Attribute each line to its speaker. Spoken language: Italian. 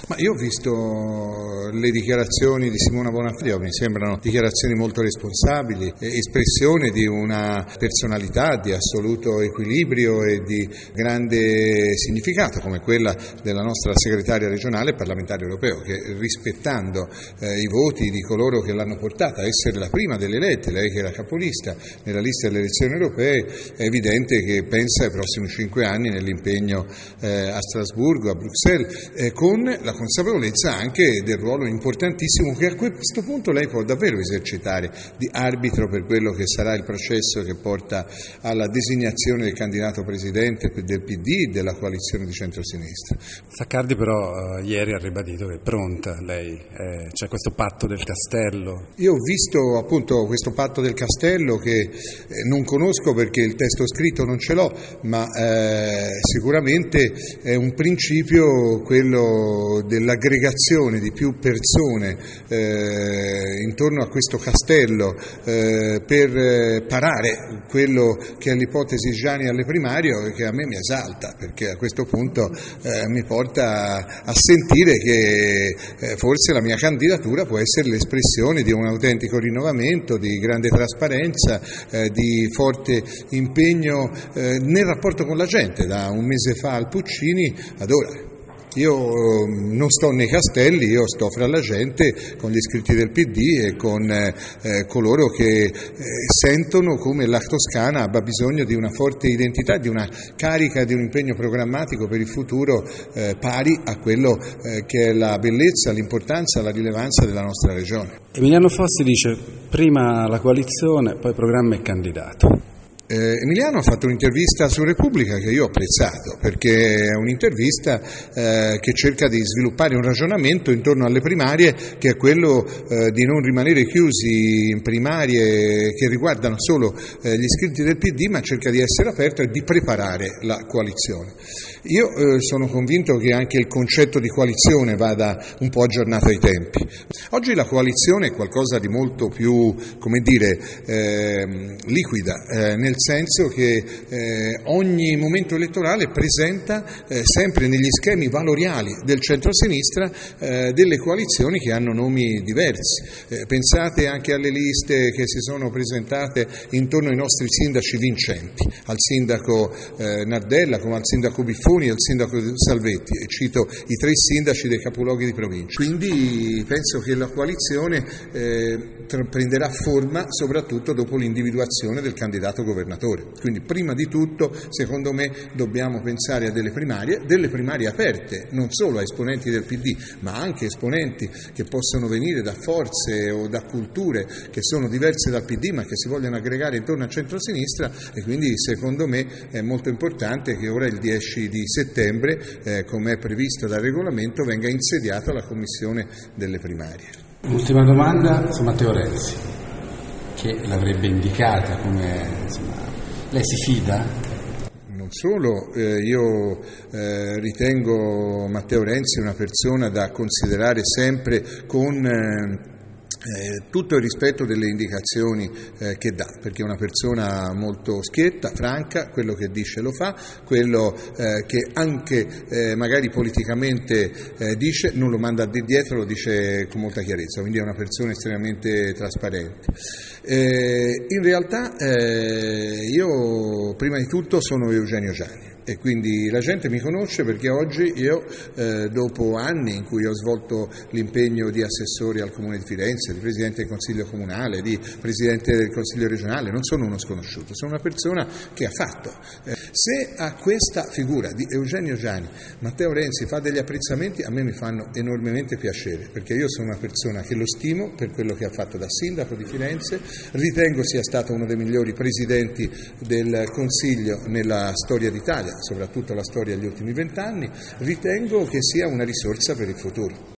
Speaker 1: Ma io ho visto le dichiarazioni di Simona Bonafede, mi sembrano dichiarazioni molto responsabili, espressione di una personalità di assoluto equilibrio e di grande significato, come quella della nostra segretaria regionale e parlamentare europeo, che rispettando i voti di coloro che l'hanno portata a essere la prima delle elette, lei che era capolista nella lista delle elezioni europee, è evidente che pensa ai prossimi 5 anni nell'impegno a Strasburgo, a Bruxelles, con la consapevolezza anche del ruolo importantissimo che a questo punto lei può davvero esercitare di arbitro per quello che sarà il processo che porta alla designazione del candidato presidente del PD, della coalizione di centrosinistra.
Speaker 2: Saccardi però ieri ha ribadito che è pronta lei, c'è questo patto del Castello.
Speaker 1: Io ho visto appunto questo patto del Castello che non conosco perché il testo scritto non ce l'ho, ma sicuramente è un principio quello dell'aggregazione di più persone intorno a questo castello per parare quello che è l'ipotesi Giani alle primarie, che a me mi esalta, perché a questo punto mi porta a sentire che forse la mia candidatura può essere l'espressione di un autentico rinnovamento, di grande trasparenza, di forte impegno nel rapporto con la gente, da un mese fa al Puccini ad ora. Io non sto nei castelli, io sto fra la gente, con gli iscritti del PD e con coloro che sentono come la Toscana abbia bisogno di una forte identità, di una carica, di un impegno programmatico per il futuro pari a quello che è la bellezza, l'importanza, la rilevanza della nostra regione.
Speaker 2: Emiliano Fossi dice prima la coalizione, poi programma e candidato.
Speaker 1: Emiliano ha fatto un'intervista su Repubblica che io ho apprezzato, perché è un'intervista che cerca di sviluppare un ragionamento intorno alle primarie, che è quello di non rimanere chiusi in primarie che riguardano solo gli iscritti del PD, ma cerca di essere aperto e di preparare la coalizione. Io sono convinto che anche il concetto di coalizione vada un po' aggiornato ai tempi. Oggi la coalizione è qualcosa di molto più, come dire, liquida, nel senso che ogni momento elettorale presenta sempre negli schemi valoriali del centro-sinistra delle coalizioni che hanno nomi diversi. Pensate anche alle liste che si sono presentate intorno ai nostri sindaci vincenti, al sindaco Nardella come al sindaco Biffoni e al sindaco Salvetti, e cito i 3 sindaci dei capoluoghi di provincia. Quindi penso che la coalizione prenderà forma soprattutto dopo l'individuazione del candidato governatore. Quindi prima di tutto, secondo me, dobbiamo pensare a delle primarie aperte, non solo a esponenti del PD, ma anche esponenti che possono venire da forze o da culture che sono diverse dal PD ma che si vogliono aggregare intorno al centro-sinistra, e quindi secondo me è molto importante che ora il 10 di settembre, come è previsto dal regolamento, venga insediata la commissione delle primarie.
Speaker 2: Ultima domanda su Matteo Renzi, che l'avrebbe indicata come, lei si fida?
Speaker 1: Non solo, io ritengo Matteo Renzi una persona da considerare sempre con tutto il rispetto delle indicazioni che dà, perché è una persona molto schietta, franca, quello che dice lo fa, quello che anche magari politicamente dice non lo manda dietro, lo dice con molta chiarezza, quindi è una persona estremamente trasparente. In realtà io prima di tutto sono Eugenio Giani. E quindi la gente mi conosce perché oggi io, dopo anni in cui ho svolto l'impegno di assessore al Comune di Firenze, di Presidente del Consiglio Comunale, di Presidente del Consiglio Regionale, non sono uno sconosciuto, sono una persona che ha fatto. Se a questa figura di Eugenio Giani Matteo Renzi fa degli apprezzamenti, a me mi fanno enormemente piacere, perché io sono una persona che lo stimo per quello che ha fatto da sindaco di Firenze, ritengo sia stato uno dei migliori presidenti del Consiglio nella storia d'Italia, soprattutto la storia degli ultimi 20 anni, ritengo che sia una risorsa per il futuro.